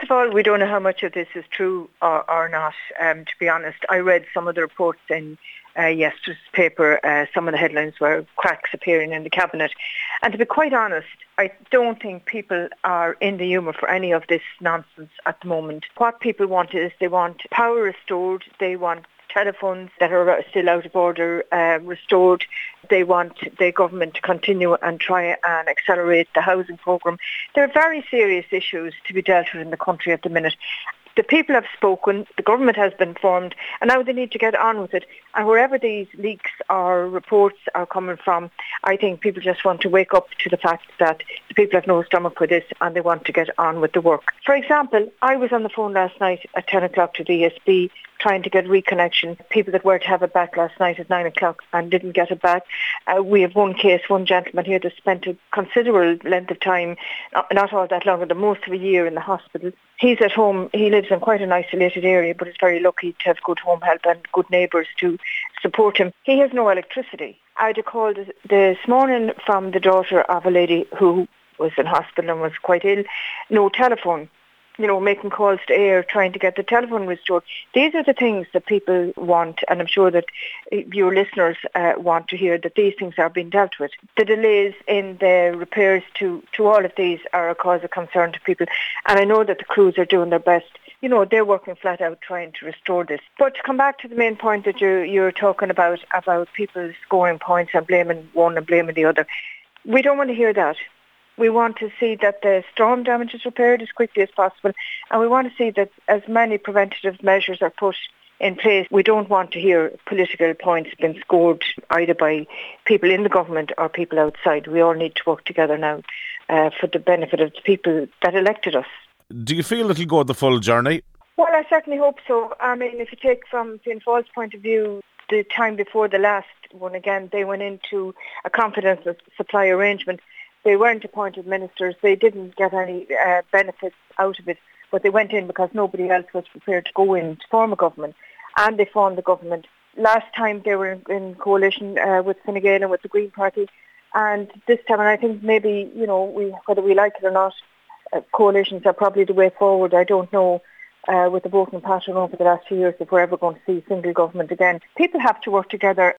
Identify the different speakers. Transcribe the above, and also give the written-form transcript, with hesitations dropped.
Speaker 1: of all, we don't know how much of this is true or not, to be honest. I read some of the reports in yesterday's paper. Some of the headlines were cracks appearing in the cabinet. And to be quite honest, I don't think people are in the humour for any of this nonsense at the moment. What people want is they want power restored, they want telephones that are still out of order restored. They want the government to continue and try and accelerate the housing programme. There are very serious issues to be dealt with in the country at the minute. The people have spoken, the government has been formed, and now they need to get on with it. And wherever these leaks or reports are coming from, I think people just want to wake up to the fact that the people have no stomach for this and they want to get on with the work. For example, I was on the phone last night at 10 o'clock to the ESB trying to get reconnection. People that were to have it back last night at 9 o'clock and didn't get it back. We have one case, one gentleman here that spent a considerable length of time, not all that long, but most of a year in the hospital. He's at home. He lives in quite an isolated area, but is very lucky to have good home help and good neighbours to support him. He has no electricity. I had a call this morning from the daughter of a lady who was in hospital and was quite ill. No telephone. Making calls to air, trying to get the telephone restored. These are the things that people want, and I'm sure that your listeners want to hear that these things are being dealt with. The delays in the repairs to all of these are a cause of concern to people, and I know that the crews are doing their best. They're working flat out trying to restore this. But to come back to the main point that you're talking about people scoring points and blaming one and blaming the other, we don't want to hear that. We want to see that the storm damage is repaired as quickly as possible, and we want to see that as many preventative measures are put in place. We don't want to hear political points being scored either by people in the government or people outside. We all need to work together now for the benefit of the people that elected us.
Speaker 2: Do you feel it'll go the full journey?
Speaker 1: Well, I certainly hope so. I mean, if you take from Fianna Fáil's point of view, the time before the last one, again, they went into a confidence supply arrangement. They weren't appointed ministers. They didn't get any benefits out of it, but they went in because nobody else was prepared to go in to form a government, and they formed the government. Last time they were in coalition with Fine Gael and with the Green Party, and this time, and I think maybe, whether we like it or not, coalitions are probably the way forward. I don't know with the voting pattern over the last few years if we're ever going to see single government again. People have to work together